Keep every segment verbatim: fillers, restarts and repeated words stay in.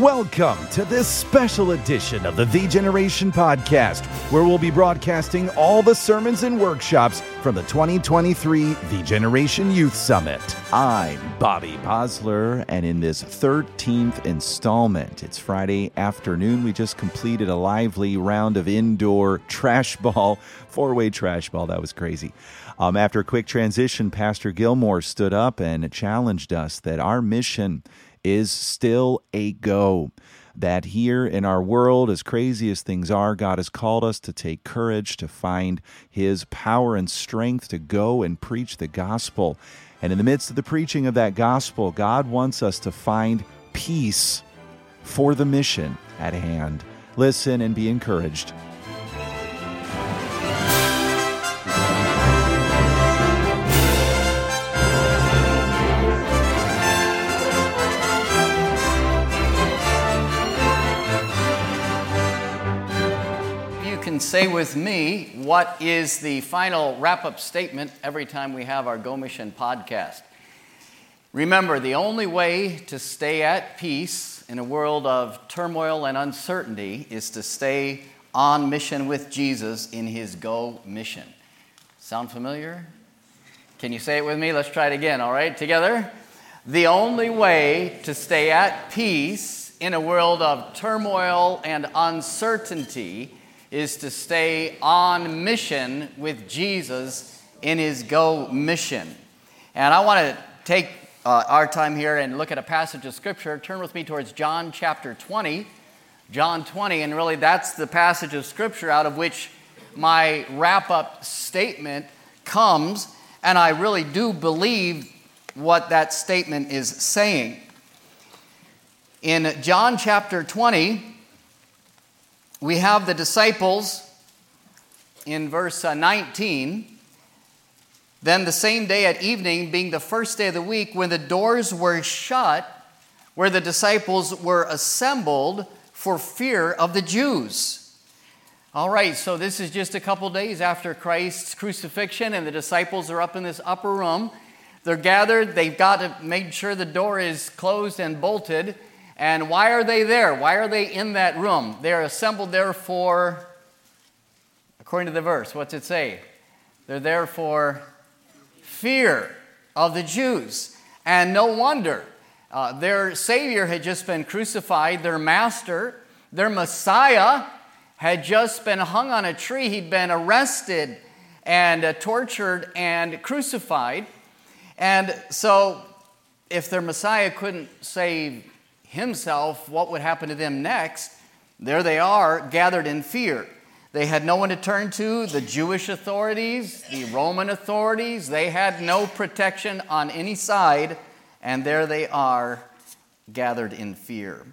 Welcome to this special edition of the The Generation Podcast, where we'll be broadcasting all the sermons and workshops from the twenty twenty-three The Generation Youth Summit. I'm Bobby Posler, and in this thirteenth installment, it's Friday afternoon. We just completed a lively round of indoor trash ball, four-way trash ball. That was crazy. Um, after a quick transition, Pastor Gilmore stood up and challenged us that our mission is still a go. That here in our world, as crazy as things are, God has called us to take courage, to find His power and strength to go and preach the gospel. And in the midst of the preaching of that gospel, God wants us to find peace for the mission at hand. Listen and be encouraged. Say with me, what is the final wrap-up statement every time we have our Go Mission podcast? Remember, the only way to stay at peace in a world of turmoil and uncertainty is to stay on mission with Jesus in His Go Mission. Sound familiar? Can you say it with me? Let's try it again, all right? Together. The only way to stay at peace in a world of turmoil and uncertainty is to stay on mission with Jesus in His Go Mission. And I want to take uh, our time here and look at a passage of Scripture. Turn with me towards John chapter twenty. John twenty, and really that's the passage of Scripture out of which my wrap-up statement comes, and I really do believe what that statement is saying. In John chapter twenty, we have the disciples in verse nineteen. Then the same day at evening, being the first day of the week, when the doors were shut, where the disciples were assembled for fear of the Jews. All right, so this is just a couple days after Christ's crucifixion, and the disciples are up in this upper room. They're gathered. They've got to make sure the door is closed and bolted. And why are they there? Why are they in that room? They're assembled there for, according to the verse, what's it say? They're there for fear of the Jews. And no wonder. Uh, their Savior had just been crucified. Their Master, their Messiah, had just been hung on a tree. He'd been arrested and uh, tortured and crucified. And so if their Messiah couldn't save Himself, what would happen to them next? There they are, gathered in fear. They had no one to turn to. The Jewish authorities, the Roman authorities, they had no protection on any side, and there they are, gathered in fear.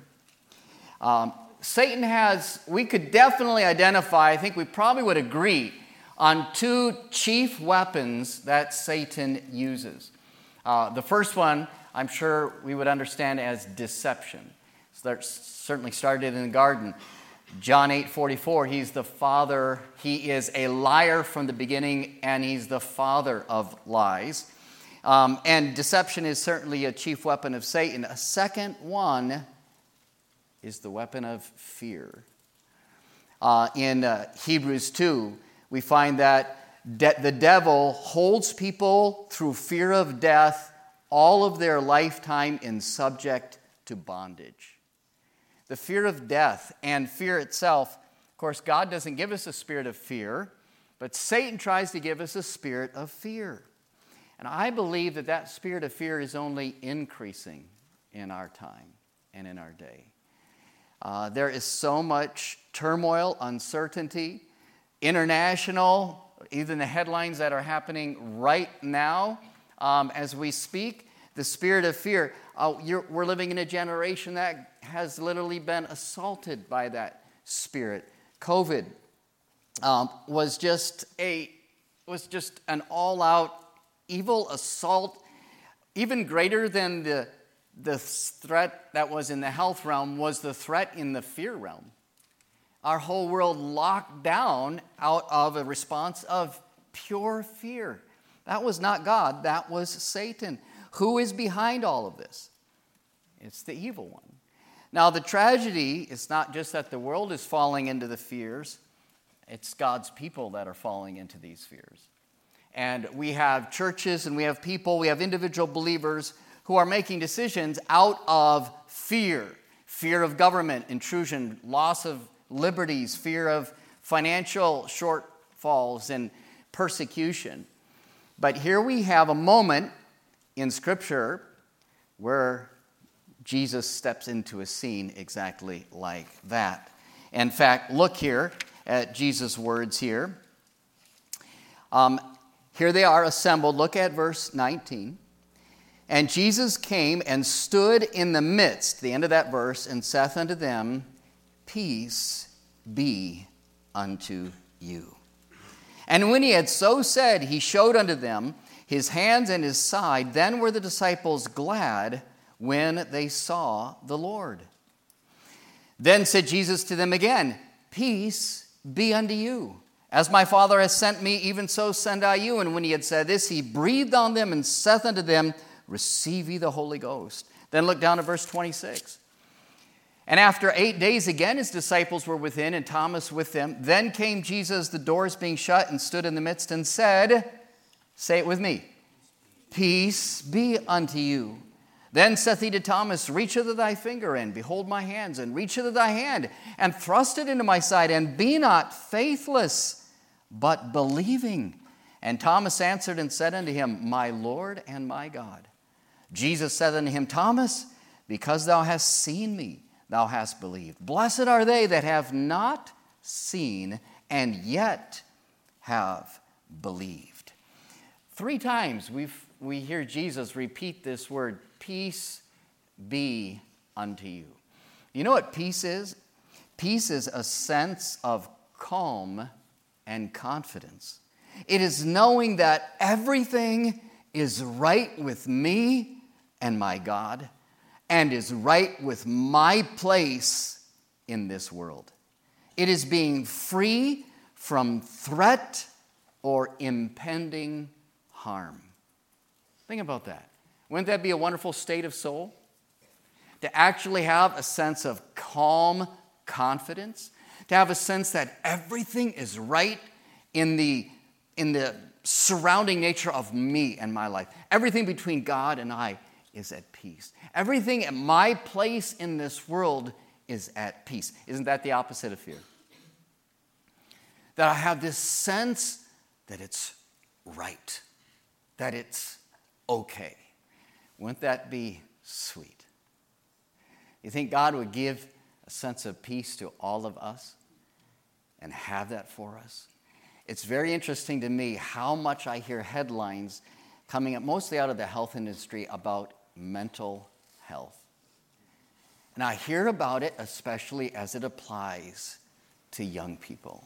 Um, Satan has, we could definitely identify, I think we probably would agree, on two chief weapons that Satan uses. Uh, the first one, I'm sure we would understand as deception. So that certainly started in the garden. John eight forty-four, he's the father, he is a liar from the beginning, and he's the father of lies. Um, and deception is certainly a chief weapon of Satan. A second one is the weapon of fear. Uh, in uh, Hebrews two, we find that de- the devil holds people through fear of death all of their lifetime in subject to bondage. The fear of death and fear itself, of course, God doesn't give us a spirit of fear, but Satan tries to give us a spirit of fear. And I believe that that spirit of fear is only increasing in our time and in our day. Uh, there is so much turmoil, uncertainty, international, even the headlines that are happening right now, Um, as we speak, the spirit of fear. Uh, you're, we're living in a generation that has literally been assaulted by that spirit. COVID um, was just a was just an all-out evil assault, even greater than the the threat that was in the health realm was the threat in the fear realm. Our whole world locked down out of a response of pure fear. That was not God, that was Satan. Who is behind all of this? It's the evil one. Now, the tragedy is not just that the world is falling into the fears, it's God's people that are falling into these fears. And we have churches and we have people, we have individual believers who are making decisions out of fear. Fear of government intrusion, loss of liberties, fear of financial shortfalls and persecution. But here we have a moment in Scripture where Jesus steps into a scene exactly like that. In fact, look here at Jesus' words here. Um, here they are assembled. Look at verse nineteen. And Jesus came and stood in the midst, the end of that verse, and saith unto them, Peace be unto you. And when he had so said, he showed unto them his hands and his side. Then were the disciples glad when they saw the Lord. Then said Jesus to them again, Peace be unto you. As my Father has sent me, even so send I you. And when he had said this, he breathed on them and saith unto them, Receive ye the Holy Ghost. Then look down at verse twenty-six. And after eight days again his disciples were within, and Thomas with them. Then came Jesus, the doors being shut, and stood in the midst, and said, say it with me, Peace be unto you. Then saith he to Thomas, Reach hither thy finger, and behold my hands, and reach hither thy hand, and thrust it into my side, and be not faithless, but believing. And Thomas answered and said unto him, My Lord and my God. Jesus said unto him, Thomas, because thou hast seen me, thou hast believed. Blessed are they that have not seen, and yet have believed. Three times we've, we hear Jesus repeat this word, Peace be unto you. You know what peace is? Peace is a sense of calm and confidence. It is knowing that everything is right with me and my God, and is right with my place in this world. It is being free from threat or impending harm. Think about that. Wouldn't that be a wonderful state of soul? To actually have a sense of calm confidence, to have a sense that everything is right in the, in the surrounding nature of me and my life. Everything between God and I is at peace. Everything at my place in this world is at peace. Isn't that the opposite of fear? That I have this sense that it's right, that it's okay. Wouldn't that be sweet? You think God would give a sense of peace to all of us and have that for us? It's very interesting to me how much I hear headlines coming up mostly out of the health industry about mental health. And I hear about it especially as it applies to young people.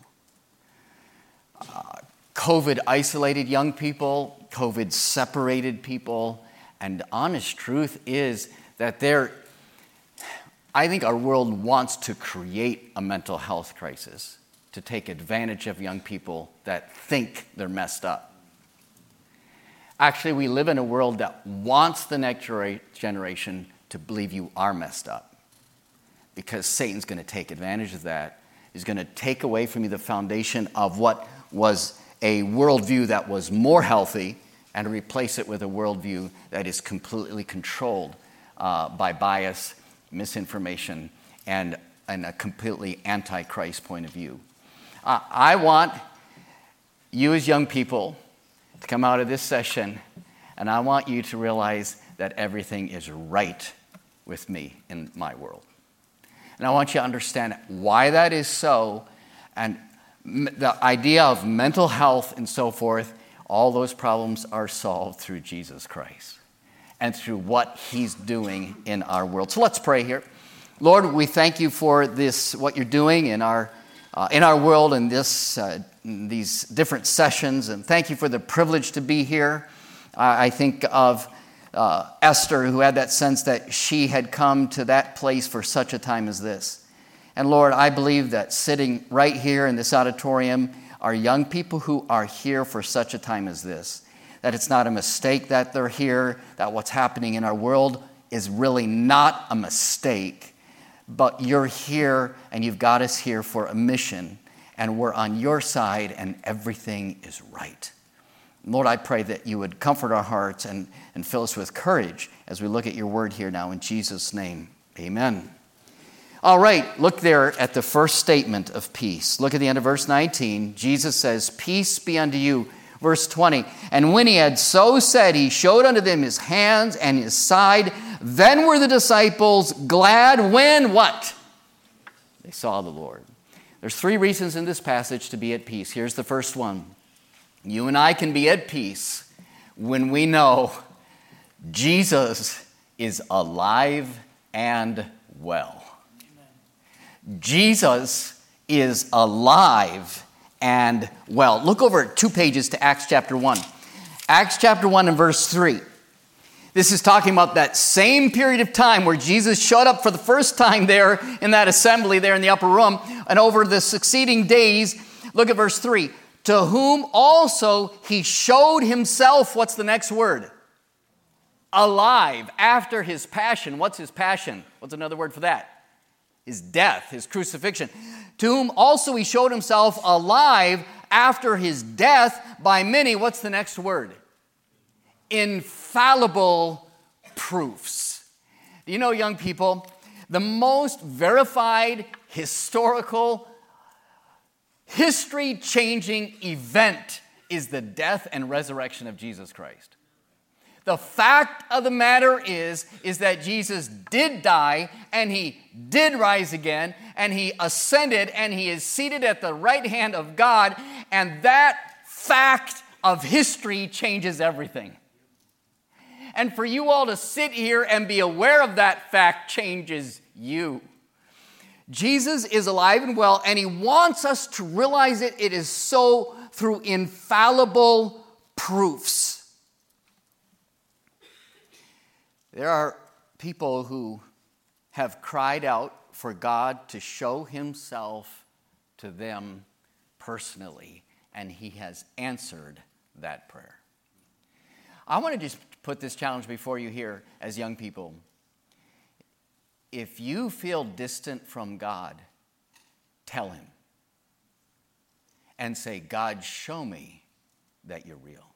Uh, COVID isolated young people, COVID separated people, and the honest truth is that there, I think our world wants to create a mental health crisis to take advantage of young people that think they're messed up. Actually, we live in a world that wants the next generation to believe you are messed up, because Satan's going to take advantage of that. He's going to take away from you the foundation of what was a worldview that was more healthy and replace it with a worldview that is completely controlled uh, by bias, misinformation, and, and a completely anti-Christ point of view. Uh, I want you as young people to come out of this session, and I want you to realize that everything is right with me in my world. And I want you to understand why that is so, and m- the idea of mental health and so forth, all those problems are solved through Jesus Christ and through what he's doing in our world. So let's pray here. Lord, we thank you for this, what you're doing in our uh, in our world and this uh, these different sessions, and thank you for the privilege to be here. Uh, I think of uh, Esther, who had that sense that she had come to that place for such a time as this. And Lord, I believe that sitting right here in this auditorium are young people who are here for such a time as this. That it's not a mistake that they're here, that what's happening in our world is really not a mistake, but you're here and you've got us here for a mission, and we're on your side and everything is right. Lord, I pray that you would comfort our hearts and, and fill us with courage as we look at your word here now in Jesus' name. Amen. All right, look there at the first statement of peace. Look at the end of verse nineteen. Jesus says, "Peace be unto you." Verse twenty, "And when he had so said, he showed unto them his hands and his side. Then were the disciples glad when," what? "They saw the Lord." There's three reasons in this passage to be at peace. Here's the first one. You and I can be at peace when we know Jesus is alive and well. Amen. Jesus is alive and well. Look over two pages to Acts chapter one. Acts chapter one and verse three. This is talking about that same period of time where Jesus showed up for the first time there in that assembly there in the upper room. And over the succeeding days, look at verse three. "To whom also he showed himself," what's the next word? "Alive." After his passion. What's his passion? What's another word for that? His death, his crucifixion. "To whom also he showed himself alive after his death by many," what's the next word? "Infallible proofs." Do you know, young people, the most verified historical, history-changing event is the death and resurrection of Jesus Christ. The fact of the matter is, is that Jesus did die, and he did rise again, and he ascended, and he is seated at the right hand of God, and that fact of history changes everything. And for you all to sit here and be aware of that fact changes you. Jesus is alive and well, and he wants us to realize it. It is so through infallible proofs. There are people who have cried out for God to show himself to them personally, and he has answered that prayer. I want to just put this challenge before you here as young people. If you feel distant from God, tell him and say, "God, show me that you're real.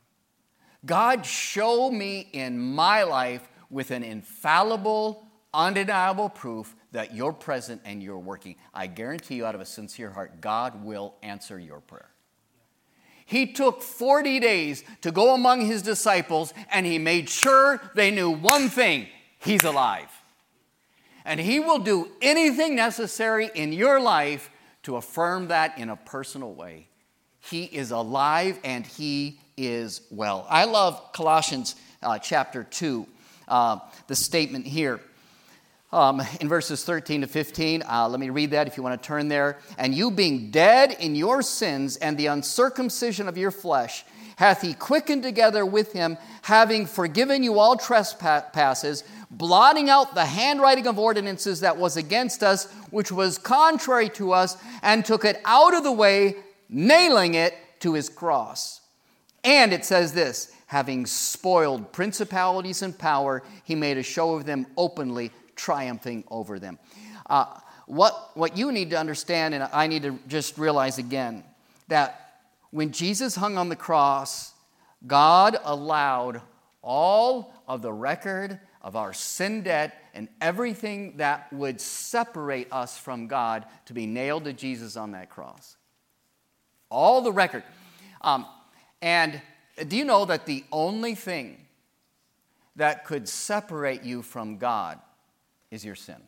God, show me in my life with an infallible, undeniable proof that you're present and you're working." I guarantee you, out of a sincere heart, God will answer your prayer. He took forty days to go among his disciples, and he made sure they knew one thing: he's alive. And he will do anything necessary in your life to affirm that in a personal way. He is alive and he is well. I love Colossians uh, chapter two, uh, the statement here. Um, in verses thirteen to fifteen, uh, let me read that if you want to turn there. "And you being dead in your sins and the uncircumcision of your flesh, hath he quickened together with him, having forgiven you all trespasses, blotting out the handwriting of ordinances that was against us, which was contrary to us, and took it out of the way, nailing it to his cross. And," it says this, "having spoiled principalities and power, he made a show of them openly, triumphing over them." Uh, what, what you need to understand, and I need to just realize again, that when Jesus hung on the cross, God allowed all of the record of our sin debt and everything that would separate us from God to be nailed to Jesus on that cross. All the record. Um, and do you know that the only thing that could separate you from God is your sin?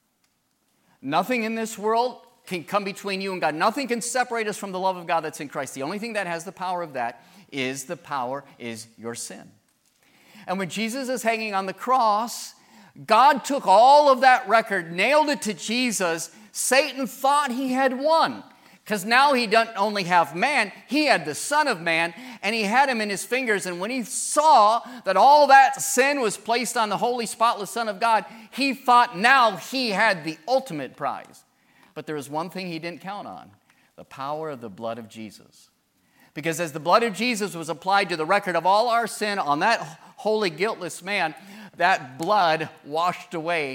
Nothing in this world can come between you and God. Nothing can separate us from the love of God that's in Christ. The only thing that has the power of that is the power is your sin. And when Jesus is hanging on the cross, God took all of that record, nailed it to Jesus. Satan thought he had won, because now he doesn't only have man, he had the Son of Man, and he had him in his fingers. And when he saw that all that sin was placed on the holy, spotless Son of God, he thought now he had the ultimate prize. But there was one thing he didn't count on: the power of the blood of Jesus. Because as the blood of Jesus was applied to the record of all our sin on that holy, guiltless man, that blood washed away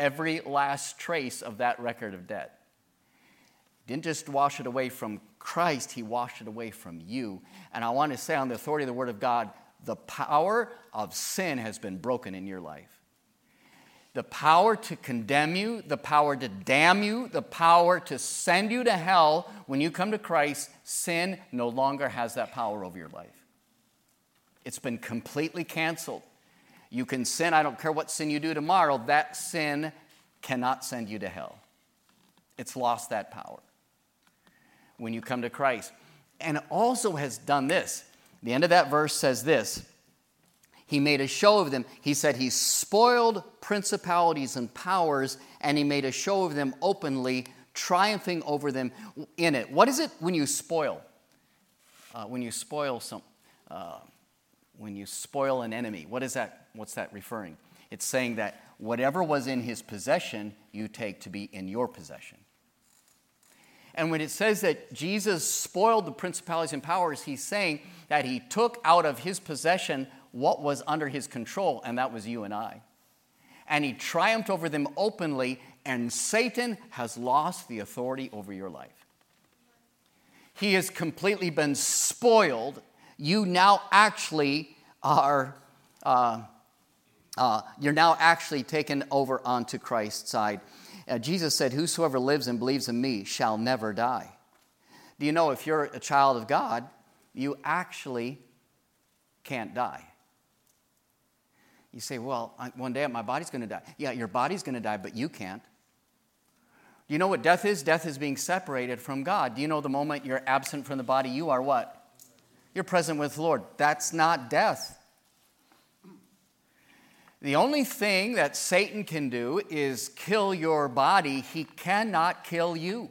every last trace of that record of debt. He didn't just wash it away from Christ, he washed it away from you. And I want to say, on the authority of the Word of God, the power of sin has been broken in your life. The power to condemn you, the power to damn you, the power to send you to hell, when you come to Christ, sin no longer has that power over your life. It's been completely canceled. You can sin, I don't care what sin you do tomorrow, that sin cannot send you to hell. It's lost that power when you come to Christ. And it also has done this. The end of that verse says this. He made a show of them. He said he spoiled principalities and powers, and he made a show of them openly, triumphing over them in it. What is it when you spoil? Uh, when you spoil some, uh, when you spoil an enemy, what is that? What's that referring? It's saying that whatever was in his possession, you take to be in your possession. And when it says that Jesus spoiled the principalities and powers, he's saying that he took out of his possession what was under his control, and that was you and I. And he triumphed over them openly, and Satan has lost the authority over your life. He has completely been spoiled. You now actually are, uh, uh, you're now actually taken over onto Christ's side. Uh, Jesus said, whosoever lives and believes in me shall never die. Do you know if you're a child of God, you actually can't die? You say, well, one day my body's going to die. Yeah, your body's going to die, but you can't. Do you know what death is? Death is being separated from God. Do you know the moment you're absent from the body, you are what? You're present with the Lord. That's not death. The only thing that Satan can do is kill your body. He cannot kill you.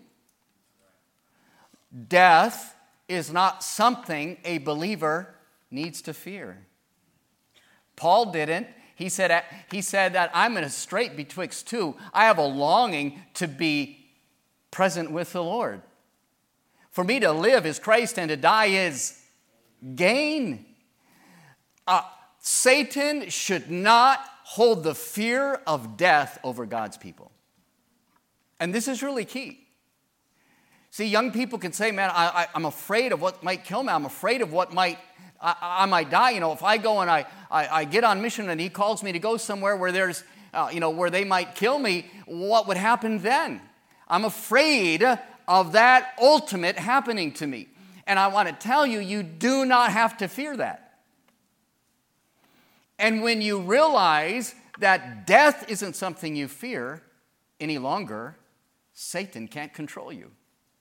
Death is not something a believer needs to fear. Paul didn't. He said, he said that I'm in a strait betwixt two. I have a longing to be present with the Lord. For me to live is Christ and to die is gain. Uh, Satan should not hold the fear of death over God's people. And this is really key. See, young people can say, man, I, I, I'm afraid of what might kill me. I'm afraid of what might, I, I might die. You know, if I go and I, I, I get on mission and he calls me to go somewhere where there's, uh, you know, where they might kill me, what would happen then? I'm afraid of that ultimate happening to me. And I want to tell you, you do not have to fear that. And when you realize that death isn't something you fear any longer, Satan can't control you.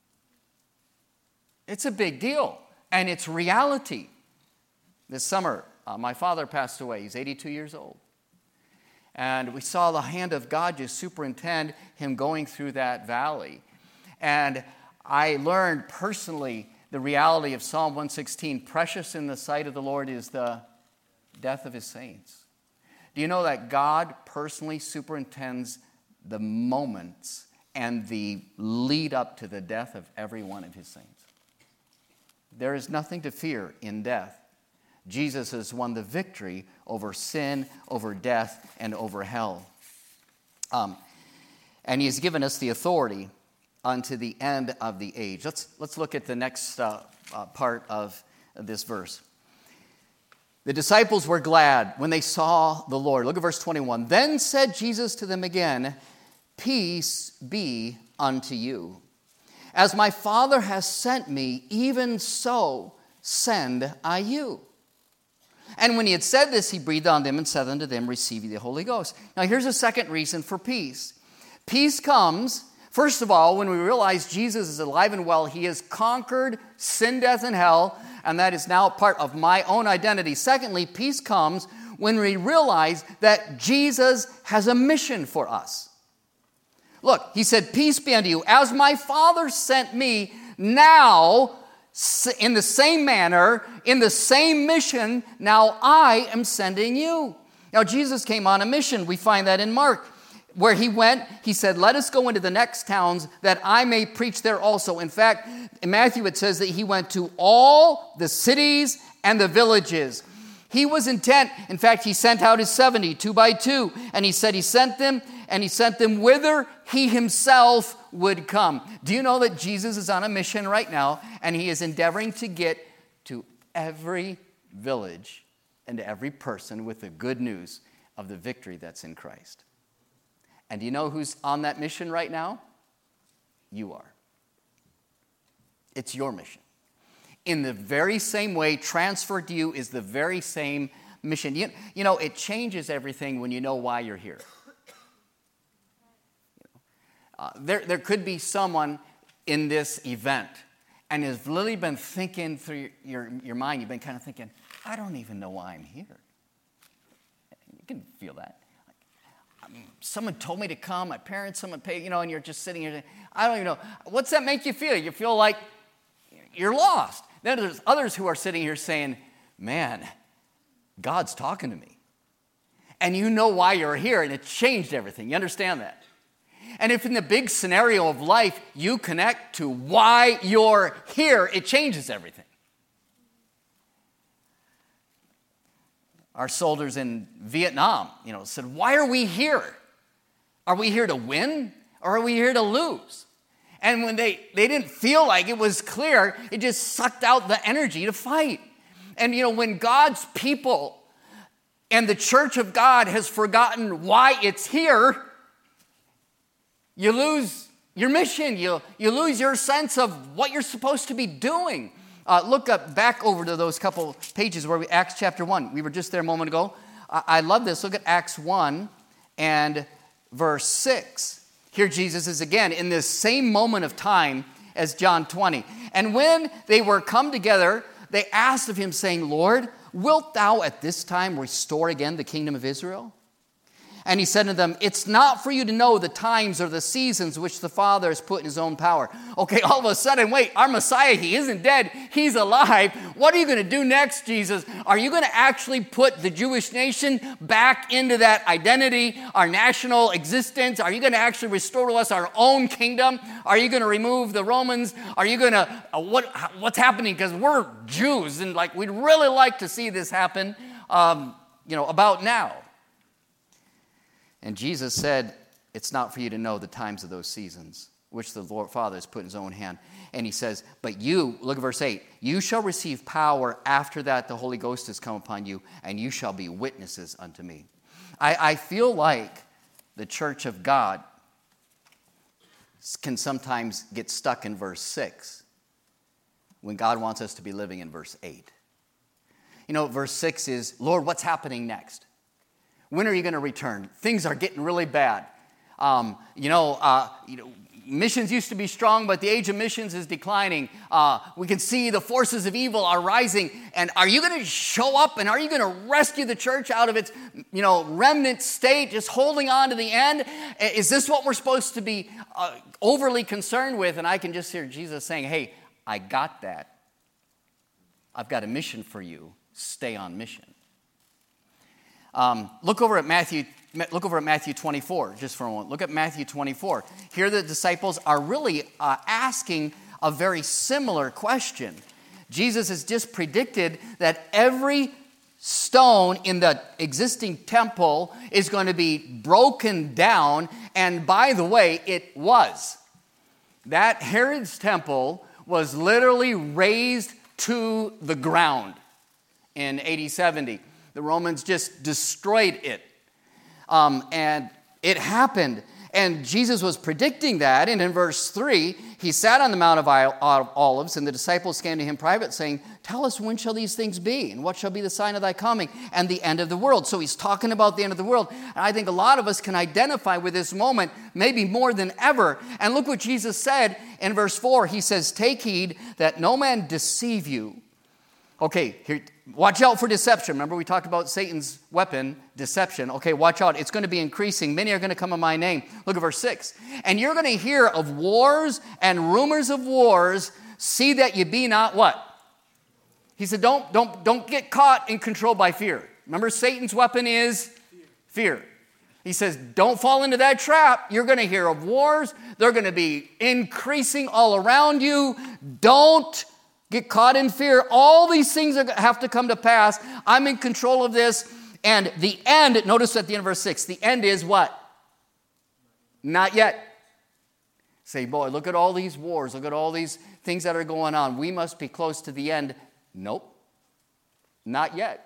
It's a big deal, and it's reality. This summer, uh, my father passed away. He's eighty-two years old. And we saw the hand of God just superintend him going through that valley. And I learned personally the reality of Psalm one sixteen, precious in the sight of the Lord is the death of his saints. Do you know that God personally superintends the moments and the lead up to the death of every one of his saints? There is nothing to fear in death. Jesus has won the victory over sin, over death, and over hell. Um, and he has given us the authority unto the end of the age. Let's, let's look at the next uh, uh, part of this verse. The disciples were glad when they saw the Lord. Look at verse twenty-one. Then said Jesus to them again, peace be unto you. As my Father has sent me, even so send I you. And when he had said this, he breathed on them and said unto them, receive ye the Holy Ghost. Now here's a second reason for peace. Peace comes, first of all, when we realize Jesus is alive and well. He has conquered sin, death, and hell, and that is now part of my own identity. Secondly, peace comes when we realize that Jesus has a mission for us. Look, he said, peace be unto you. As my Father sent me, now, in the same manner, in the same mission, now I am sending you. Now, Jesus came on a mission. We find that in Mark. Where he went, he said, let us go into the next towns that I may preach there also. In fact, in Matthew it says that he went to all the cities and the villages. He was intent. In fact, he sent out his seventy, two by two. And he said he sent them and he sent them whither he himself would come. Do you know that Jesus is on a mission right now, and he is endeavoring to get to every village and to every person with the good news of the victory that's in Christ? And do you know who's on that mission right now? You are. It's your mission. In the very same way, transferred to you is the very same mission. You, you know, it changes everything when you know why you're here. You know, uh, there, there could be someone in this event and has literally been thinking through your, your, your mind, you've been kind of thinking, I don't even know why I'm here. You can feel that. Like, um, someone told me to come, my parents, someone paid, you know, and you're just sitting here, I don't even know. What's that make you feel? You feel like you're lost. Then there's others who are sitting here saying, man, God's talking to me. And you know why you're here, and it changed everything. You understand that? And if in the big scenario of life you connect to why you're here, it changes everything. Our soldiers in Vietnam, you know, said, why are we here? Are we here to win, or are we here to lose? And when they, they didn't feel like it was clear, it just sucked out the energy to fight. And, you know, when God's people and the church of God has forgotten why it's here, you lose your mission. You, you lose your sense of what you're supposed to be doing. Uh, look up back over to those couple pages where we, Acts chapter one. We were just there a moment ago. I, I love this. Look at Acts one and verse six. Here Jesus is again in this same moment of time as John twenty. And when they were come together, they asked of him, saying, Lord, wilt thou at this time restore again the kingdom of Israel? And he said to them, it's not for you to know the times or the seasons which the Father has put in his own power. Okay, all of a sudden, wait, our Messiah, he isn't dead, he's alive. What are you going to do next, Jesus? Are you going to actually put the Jewish nation back into that identity, our national existence? Are you going to actually restore to us our own kingdom? Are you going to remove the Romans? Are you going to, uh, what? what's happening? Because we're Jews, and like we'd really like to see this happen, um, you know, about now. And Jesus said, it's not for you to know the times of those seasons, which the Lord Father has put in his own hand. And he says, but you, look at verse eight, you shall receive power after that the Holy Ghost has come upon you, and you shall be witnesses unto me. I, I feel like the church of God can sometimes get stuck in verse six when God wants us to be living in verse eight. You know, verse six is, Lord, what's happening next? When are you going to return? Things are getting really bad. Um, you know, uh, you know, missions used to be strong, but the age of missions is declining. Uh, we can see the forces of evil are rising. And are you going to show up and are you going to rescue the church out of its, you know, remnant state, just holding on to the end? Is this what we're supposed to be uh, overly concerned with? And I can just hear Jesus saying, hey, I got that. I've got a mission for you. Stay on mission. Um, look over at Matthew. Look over at Matthew twenty-four, just for a moment. Look at Matthew twenty-four. Here the disciples are really uh, asking a very similar question. Jesus has just predicted that every stone in the existing temple is going to be broken down. And by the way, it was. That Herod's temple was literally razed to the ground in A D seventy. The Romans just destroyed it. Um, and it happened. And Jesus was predicting that. And in verse three, he sat on the Mount of Olives, and the disciples came to him private, saying, tell us, when shall these things be? And what shall be the sign of thy coming and the end of the world? So he's talking about the end of the world. And I think a lot of us can identify with this moment, maybe more than ever. And look what Jesus said in verse four. He says, take heed that no man deceive you. Okay, here, watch out for deception. Remember we talked about Satan's weapon, deception. Okay, watch out. It's going to be increasing. Many are going to come in my name. Look at verse six. And you're going to hear of wars and rumors of wars. See that you be not what? He said, don't, don't, don't get caught and controlled by fear. Remember, Satan's weapon is fear. fear. He says, don't fall into that trap. You're going to hear of wars. They're going to be increasing all around you. Don't get caught in fear. All these things have to come to pass. I'm in control of this. And the end, notice at the end of verse six, the end is what? Not yet. Say, boy, look at all these wars. Look at all these things that are going on. We must be close to the end. Nope. Not yet.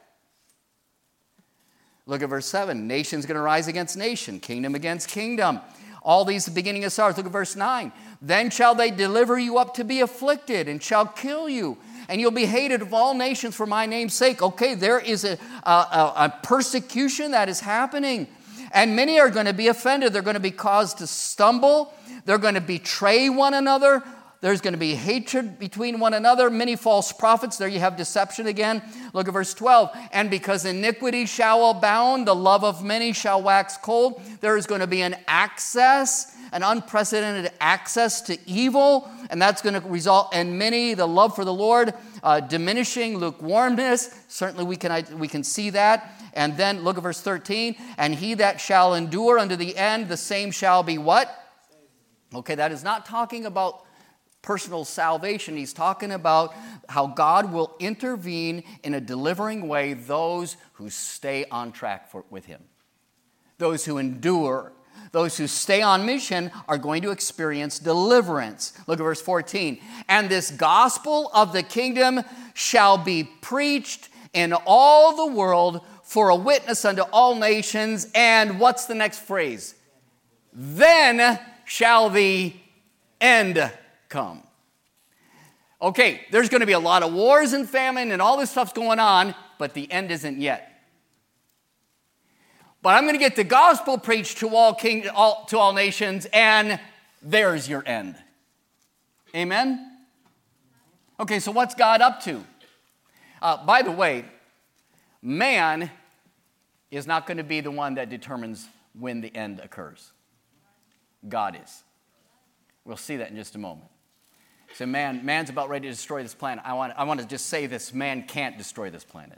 Look at verse seven. Nation's going to rise against nation. Kingdom against kingdom. All these the beginning of sorrows. Look at verse nine. Then shall they deliver you up to be afflicted and shall kill you. And you'll be hated of all nations for my name's sake. Okay, there is a, a, a persecution that is happening. And many are going to be offended. They're going to be caused to stumble. They're going to betray one another. There's going to be hatred between one another. Many false prophets. There you have deception again. Look at verse twelve. And because iniquity shall abound, the love of many shall wax cold. There is going to be an access, an unprecedented access to evil. And that's going to result in many, the love for the Lord, uh, diminishing, lukewarmness. Certainly we can, we can see that. And then look at verse thirteen. And he that shall endure unto the end, the same shall be what? Okay, that is not talking about personal salvation. He's talking about how God will intervene in a delivering way those who stay on track for, with him. Those who endure. Those who stay on mission are going to experience deliverance. Look at verse fourteen. And this gospel of the kingdom shall be preached in all the world for a witness unto all nations. And what's the next phrase? Then shall the end come. Okay, there's going to be a lot of wars and famine and all this stuff's going on, but the end isn't yet. But I'm going to get the gospel preached to all king, all, to all nations, and there's your end. Amen? Okay, so what's God up to? Uh, by the way, man is not going to be the one that determines when the end occurs. God is. We'll see that in just a moment. So man, man's about ready to destroy this planet. I want, I want to just say this, man can't destroy this planet.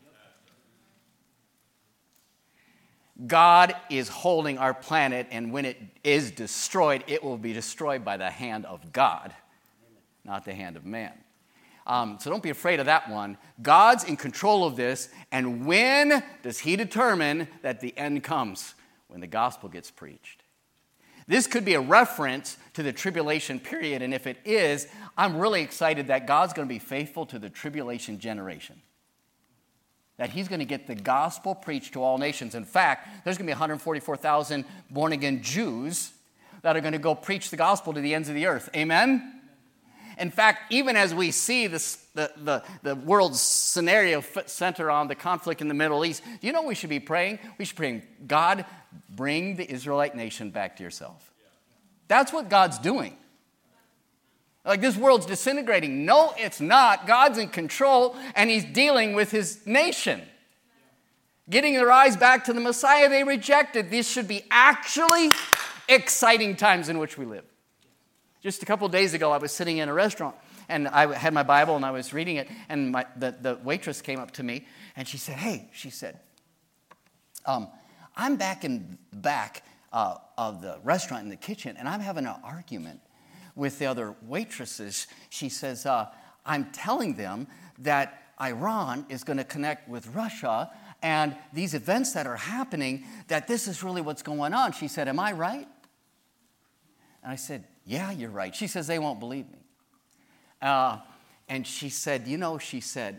God is holding our planet, and when it is destroyed, it will be destroyed by the hand of God, not the hand of man. Um, so don't be afraid of that one. God's in control of this, and when does he determine that the end comes? When the gospel gets preached. This could be a reference to the tribulation period, and if it is, I'm really excited that God's going to be faithful to the tribulation generation. That he's going to get the gospel preached to all nations. In fact, there's going to be one hundred forty-four thousand born-again Jews that are going to go preach the gospel to the ends of the earth. Amen? In fact, even as we see this, the, the, the world's scenario center on the conflict in the Middle East, do you know what we should be praying? We should be praying, God, bring the Israelite nation back to yourself. That's what God's doing. Like, this world's disintegrating. No, it's not. God's in control, and he's dealing with his nation. Getting their eyes back to the Messiah they rejected. These should be actually exciting times in which we live. Just a couple days ago, I was sitting in a restaurant, and I had my Bible, and I was reading it, and my, the, the waitress came up to me, and she said, hey, she said, um, I'm back in the back uh, of the restaurant in the kitchen, and I'm having an argument with the other waitresses. She says, uh, I'm telling them that Iran is going to connect with Russia, and these events that are happening, that this is really what's going on. She said, am I right? And I said, yeah, you're right. She says, they won't believe me. Uh, and she said, you know, she said,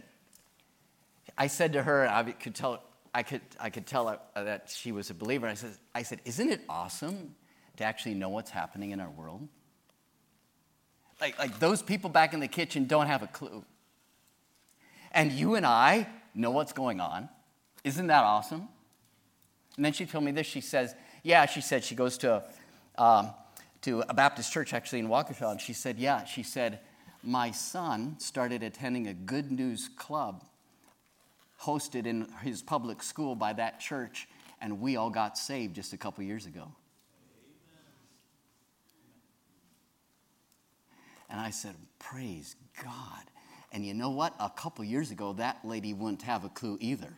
I said to her, I could tell, I could, I could tell her that she was a believer. I said, I said, isn't it awesome to actually know what's happening in our world? Like, like those people back in the kitchen don't have a clue. And you and I know what's going on. Isn't that awesome? And then she told me this. She says, yeah, she said she goes to um, to a Baptist church actually in Waukesha. And she said, yeah, she said, my son started attending a Good News Club hosted in his public school by that church, and we all got saved just a couple years ago. And I said, praise God. And you know what? A couple years ago, that lady wouldn't have a clue either.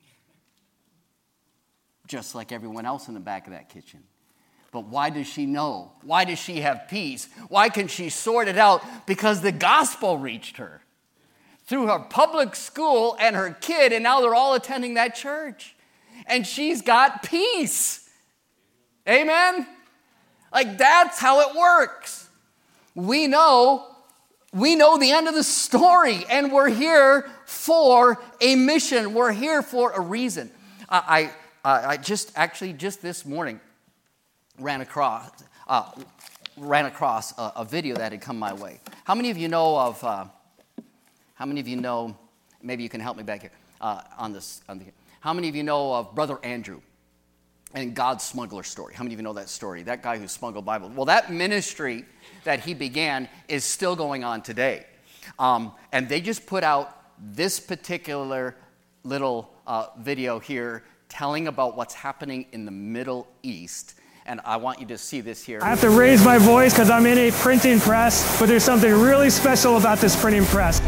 Just like everyone else in the back of that kitchen. But why does she know? Why does she have peace? Why can she sort it out? Because the gospel reached her through her public school and her kid, and now they're all attending that church. And she's got peace. Amen? Like, that's how it works. We know, we know the end of the story, and we're here for a mission. We're here for a reason. I, I, I just, actually, just this morning, ran across, uh, ran across a, a video that had come my way. How many of you know of, uh, how many of you know, maybe you can help me back here, uh, on this, on the, how many of you know of Brother Andrew and God's smuggler story? How many of you know that story? That guy who smuggled Bibles. Well, that ministry that he began is still going on today. Um, and they just put out this particular little uh, video here telling about what's happening in the Middle East. And I want you to see this here. I have to raise my voice because I'm in a printing press, but there's something really special about this printing press.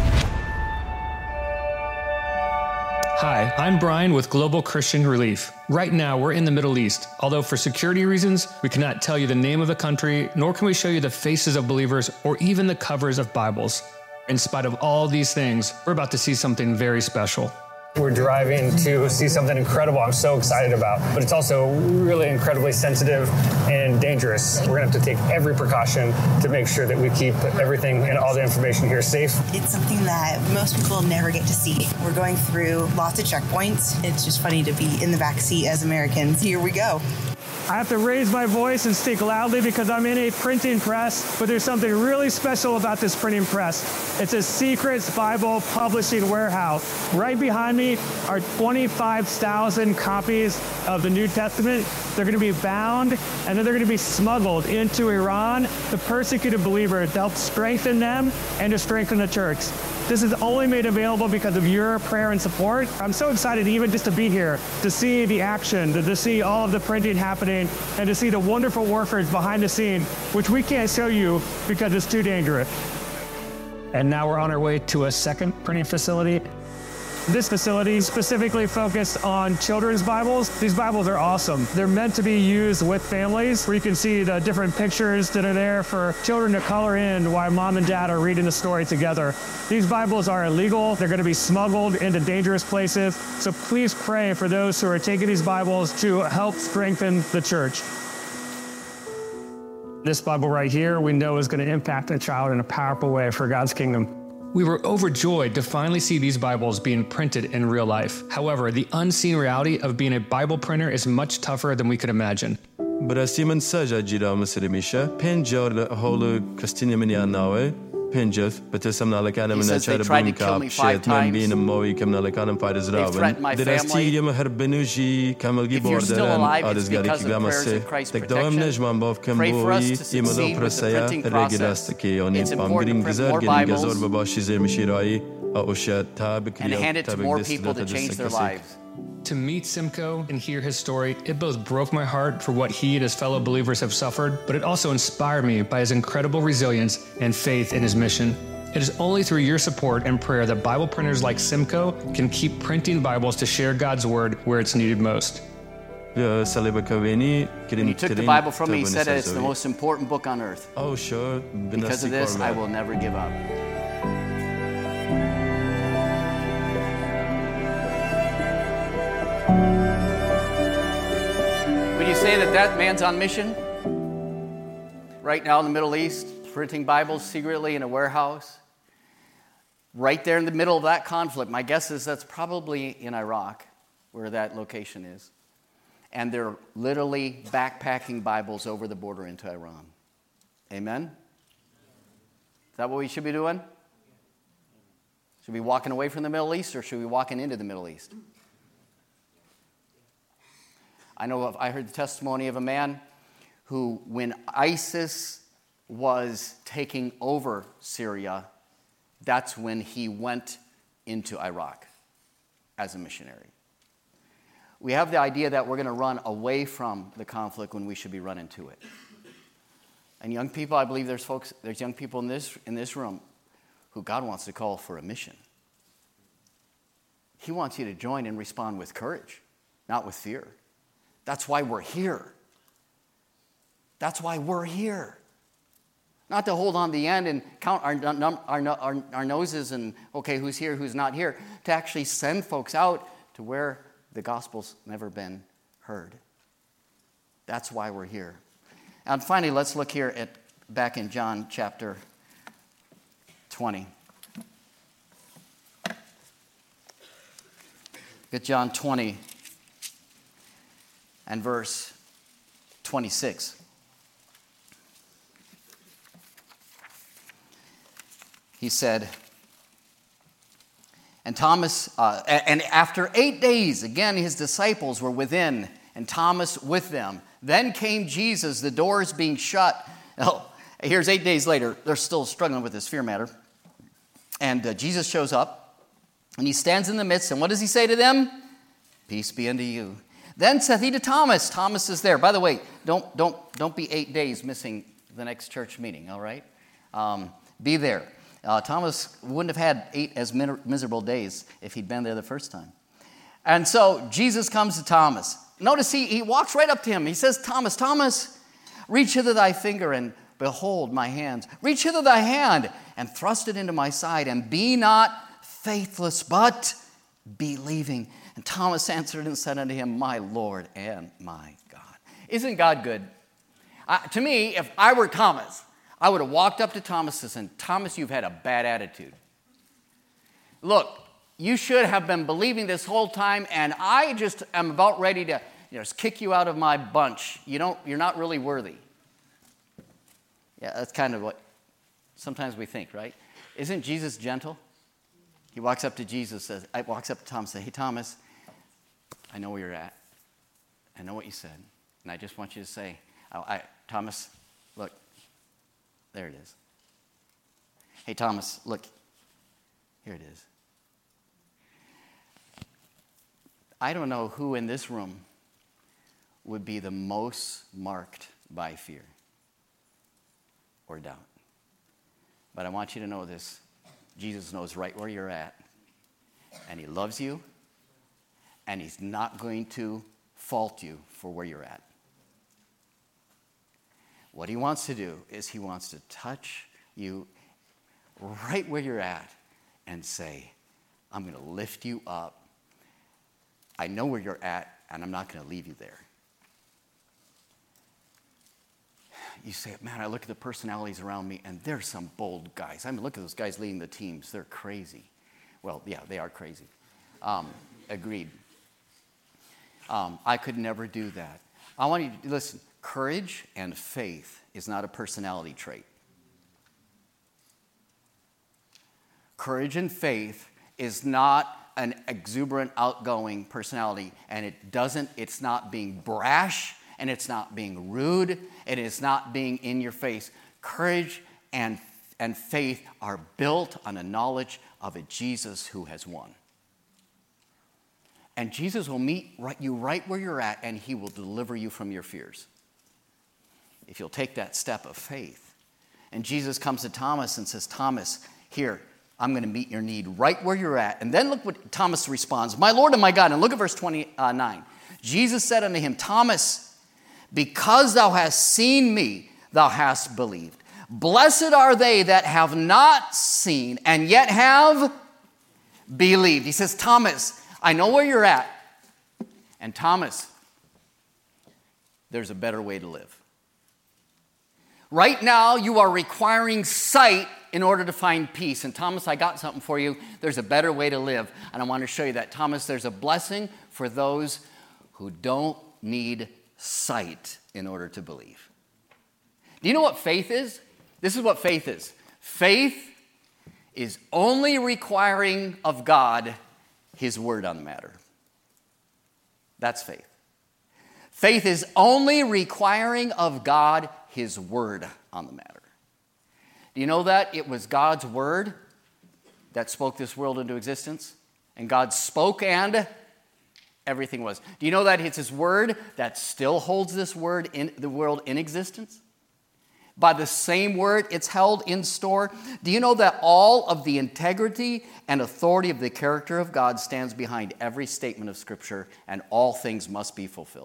Hi, I'm Brian with Global Christian Relief. Right now, we're in the Middle East. Although for security reasons, we cannot tell you the name of the country, nor can we show you the faces of believers or even the covers of Bibles. In spite of all these things, we're about to see something very special. We're driving to see something incredible I'm so excited about, but it's also really incredibly sensitive and dangerous. We're gonna have to take every precaution to make sure that we keep everything and all the information here safe. It's something that most people never get to see. We're going through lots of checkpoints. It's just funny to be in the back seat as Americans. Here we go. I have to raise my voice and speak loudly because I'm in a printing press, but there's something really special about this printing press. It's a secret Bible publishing warehouse. Right behind me are twenty-five thousand copies of the New Testament. They're going to be bound, and then they're going to be smuggled into Iran, the persecuted believers, to help strengthen them and to strengthen the church. This is only made available because of your prayer and support. I'm so excited even just to be here, to see the action, to, to see all of the printing happening, and to see the wonderful workers behind the scene, which we can't show you because it's too dangerous. And now we're on our way to a second printing facility. This facility is specifically focused on children's Bibles. These Bibles are awesome. They're meant to be used with families, where you can see the different pictures that are there for children to color in while mom and dad are reading the story together. These Bibles are illegal. They're going to be smuggled into dangerous places. So please pray for those who are taking these Bibles to help strengthen the church. This Bible right here, we know is going to impact a child in a powerful way for God's kingdom. We were overjoyed to finally see these Bibles being printed in real life. However, the unseen reality of being a Bible printer is much tougher than we could imagine. براستی من ساجا جیرا مسیر میشه پنجار هولو کستینی منی آناوه پنجف بتسم نالکانم من چهار بیم کاب شد من بین موی کم نالکانم فایز راون دراستی یم هر بنوجی کامل گی بردن آرزگاری کی گامسه تکدام نجمان باف کم بوی ایمدو پرسیا رگیراست کی آنید پامگرین گزار گنی گزار بباشی زمشیرایی آوشت تاب کلیات تاب دست To meet Simcoe and hear his story, it both broke my heart for what he and his fellow believers have suffered, but it also inspired me by his incredible resilience and faith in his mission. It is only through your support and prayer that Bible printers like Simcoe can keep printing Bibles to share God's word where it's needed most. When he took the Bible from me, he said it's the most important book on earth. Oh, sure. Because of this, I will never give up. Would you say that that man's on mission? Right now in the Middle East, printing Bibles secretly in a warehouse? Right there in the middle of that conflict. My guess is that's probably in Iraq, where that location is. And they're literally backpacking Bibles over the border into Iran. Amen? Is that what we should be doing? Should we be walking away from the Middle East, or should we be walking into the Middle East? I know of, I heard the testimony of a man who, when ISIS was taking over Syria, that's when he went into Iraq as a missionary. We have the idea that we're going to run away from the conflict when we should be running to it. And young people, I believe there's folks, there's young people in this, in this room who God wants to call for a mission. He wants you to join and respond with courage, not with fear. That's why we're here. That's why we're here. Not to hold on to the end and count our, our, our, our noses and, okay, who's here, who's not here. To actually send folks out to where the gospel's never been heard. That's why we're here. And finally, let's look here at back in John chapter twenty. Get John twenty and verse twenty-six. He said, and Thomas, uh, and after eight days, again his disciples were within, and Thomas with them. Then came Jesus, the doors being shut. Oh, here's eight days later. They're still struggling with this fear matter. And uh, Jesus shows up, and he stands in the midst, and what does he say to them? Peace be unto you. Then saith he to Thomas. Thomas is there. By the way, don't, don't, don't be eight days missing the next church meeting, all right? Um, be there. Uh, Thomas wouldn't have had eight as miserable days if he'd been there the first time. And so Jesus comes to Thomas. Notice he, he walks right up to him. He says, Thomas, Thomas, reach hither thy finger and behold my hands. Reach hither thy hand and thrust it into my side, and be not faithless, but believing. And Thomas answered and said unto him, my Lord and my God. Isn't God good? Uh, to me, if I were Thomas, I would have walked up to Thomas and said, Thomas, you've had a bad attitude. Look, you should have been believing this whole time, and I just am about ready to you know, just kick you out of my bunch. You don't, you're not really worthy. Yeah, that's kind of what sometimes we think, right? Isn't Jesus gentle? He walks up to Jesus, says, I walks up to Thomas and says, hey, Thomas, I know where you're at. I know what you said. And I just want you to say, I, I, Thomas, look, there it is. Hey, Thomas, look, here it is. I don't know who in this room would be the most marked by fear or doubt. But I want you to know this. Jesus knows right where you're at, and he loves you, and he's not going to fault you for where you're at. What he wants to do is he wants to touch you right where you're at and say, I'm going to lift you up. I know where you're at, and I'm not going to leave you there. You say, man, I look at the personalities around me, and there's some bold guys. I mean, look at those guys leading the teams. They're crazy. Well, yeah, they are crazy. Um, agreed. Um, I could never do that. I want you to listen. Courage and faith is not a personality trait. Courage and faith is not an exuberant, outgoing personality, and it doesn't, it's not being brash, and it's not being rude, and it's not being in your face. Courage and, and faith are built on a knowledge of a Jesus who has won. And Jesus will meet right, you right where you're at, and he will deliver you from your fears, if you'll take that step of faith. And Jesus comes to Thomas and says, Thomas, here, I'm going to meet your need right where you're at. And then look what Thomas responds, my Lord and my God. And look at verse twenty-nine. Jesus said unto him, Thomas, because thou hast seen me, thou hast believed. Blessed are they that have not seen and yet have believed. He says, Thomas, I know where you're at. And Thomas, there's a better way to live. Right now, you are requiring sight in order to find peace. And Thomas, I got something for you. There's a better way to live. And I want to show you that. Thomas, there's a blessing for those who don't need sight in order to believe. Do you know what faith is? This is what faith is. Faith is only requiring of God his word on the matter. That's faith. Faith is only requiring of God his word on the matter. Do you know that it was God's word that spoke this world into existence? And God spoke and everything was. Do you know that it's his word that still holds this word in the world in existence? By the same word, it's held in store. Do you know that all of the integrity and authority of the character of God stands behind every statement of Scripture, and all things must be fulfilled?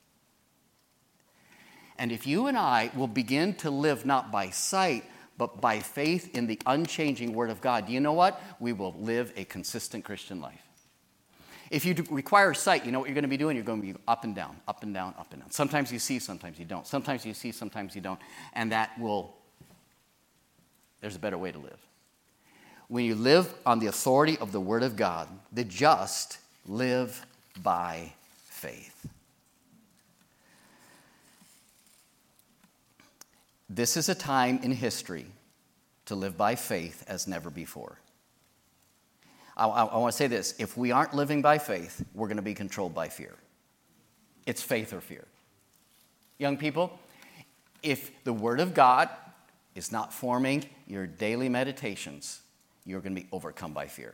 And if you and I will begin to live not by sight, but by faith in the unchanging Word of God, do you know what? We will live a consistent Christian life. If you require sight, you know what you're going to be doing? You're going to be up and down, up and down, up and down. Sometimes you see, sometimes you don't. Sometimes you see, sometimes you don't. And that will, there's a better way to live. When you live on the authority of the Word of God, the just live by faith. This is a time in history to live by faith as never before. I, I, I want to say this. If we aren't living by faith, we're going to be controlled by fear. It's faith or fear. Young people, if the Word of God is not forming your daily meditations, you're going to be overcome by fear.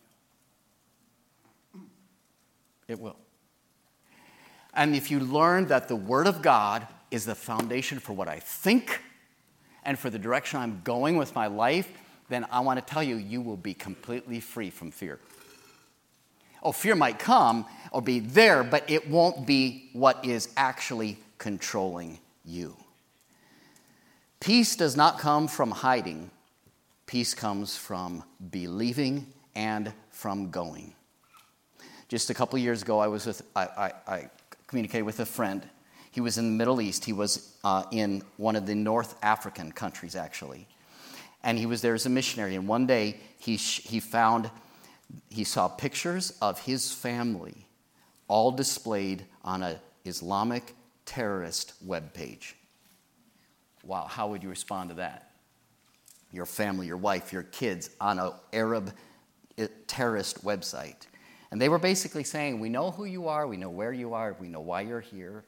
It will. And if you learn that the Word of God is the foundation for what I think and for the direction I'm going with my life, then I want to tell you, you will be completely free from fear. Oh, fear might come or be there, but it won't be what is actually controlling you. Peace does not come from hiding. Peace comes from believing and from going. Just a couple years ago, I was with, I, I, I communicated with a friend. He was in the Middle East. He was uh, in one of the North African countries, actually. And he was there as a missionary. And one day, he sh- he found, he saw pictures of his family all displayed on an Islamic terrorist webpage. Wow, how would you respond to that? Your family, your wife, your kids on an Arab terrorist website. And they were basically saying, we know who you are, we know where you are, we know why you're here.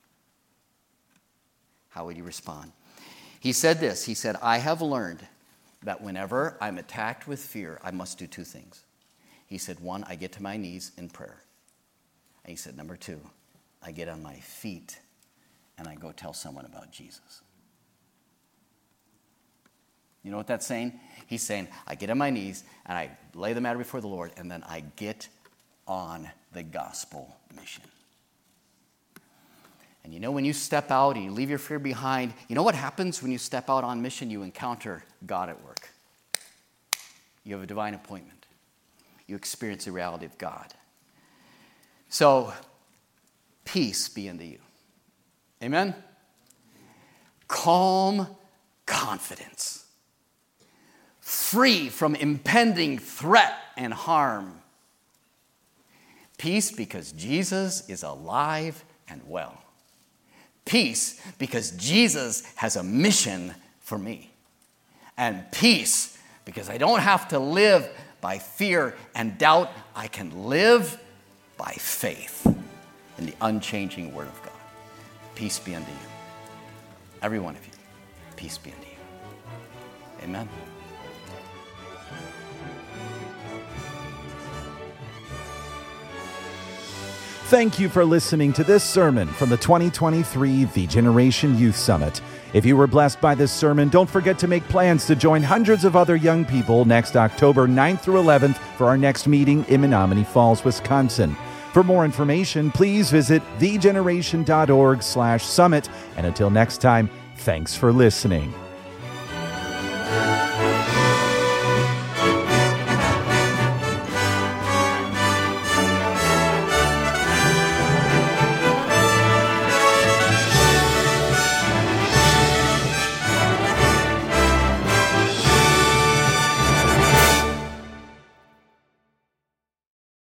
How would you respond? He said this, he said, I have learned that whenever I'm attacked with fear, I must do two things. He said, one, I get to my knees in prayer. And he said, number two, I get on my feet and I go tell someone about Jesus. You know what that's saying? He's saying, I get on my knees and I lay the matter before the Lord, and then I get on the gospel mission. And you know, when you step out and you leave your fear behind, you know what happens when you step out on mission? You encounter God at work. You have a divine appointment. You experience the reality of God. So, peace be unto you. Amen? Calm confidence. Free from impending threat and harm. Peace because Jesus is alive and well. Peace because Jesus has a mission for me. And peace because I don't have to live by fear and doubt. I can live by faith in the unchanging Word of God. Peace be unto you. Every one of you. Peace be unto you. Amen. Thank you for listening to this sermon from the twenty twenty-three The Generation Youth Summit. If you were blessed by this sermon, don't forget to make plans to join hundreds of other young people next October ninth through eleventh for our next meeting in Menominee Falls, Wisconsin. For more information, please visit thegeneration.org slash summit. And until next time, thanks for listening.